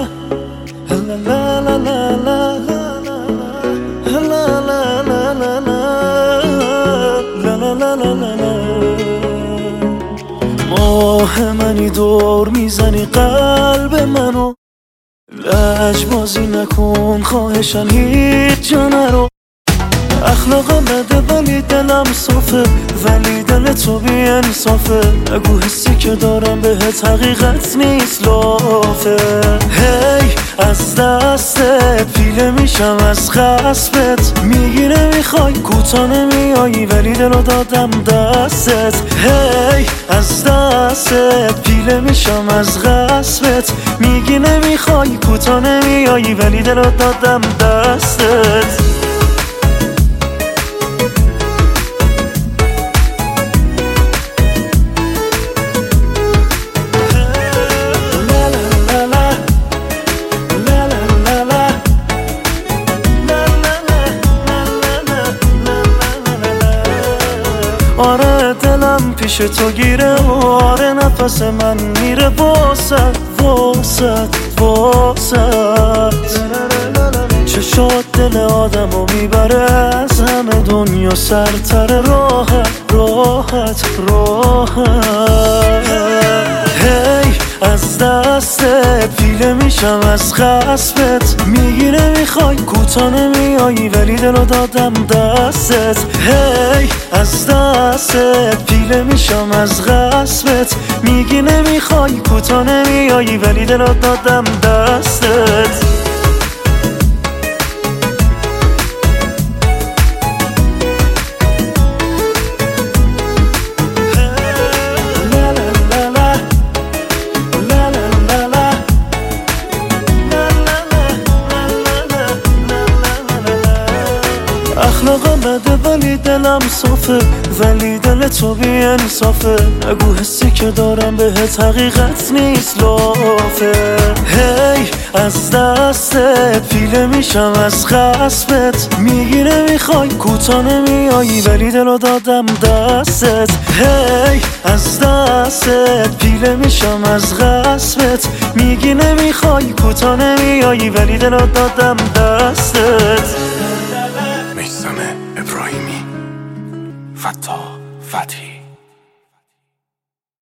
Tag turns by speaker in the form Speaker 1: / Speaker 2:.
Speaker 1: ماه منی دور میزنی قلب منو، لجبازی نکن خواهشن هیچ جا نرو. اخلاقم بده ولی دلم صافه، ولی دل تو بی انصافه. نگو حسی که دارم بهت حقیقت نیست لافه. هی از دستت پیله میشم از خصبت، میگی نمیخوای کوتا نمیایی ولی دلو دادم دستت. هی از دستت پیله میشم از غصبت، میگی نمیخوای کوتا نمیایی ولی دلو دادم دستت. آره دلم پیش تو گیره، آره نفس من میره واسد واسد واسد. چشات دل آدمو میبره از همه دنیا سرتر، راحت راحت راحت. هی از دستت پیله میشم از خصبت، میگی نمیخوای کوتا نمیایی ولی دلو دادم دستت. هی از دستت پیله میشم از غصبت، میگی نمیخوای کوتا نمیایی ولی دلو دادم دستت. اخلاقم بده ولی دلم صافه، ولی دل تو بی انصافه. نگو حسی که دارم بهت حقیقت نیست لافه. هی از دستت پیله میشم از خصبت، میگی نمیخوای کوتا نمیایی ولی دلو دادم دستت. هی از دستت پیله میشم از غصبت، میگی نمیخوای کوتا نمیایی ولی دلو دادم دستت.
Speaker 2: میثم ابراهیمی، فتاح فتحی.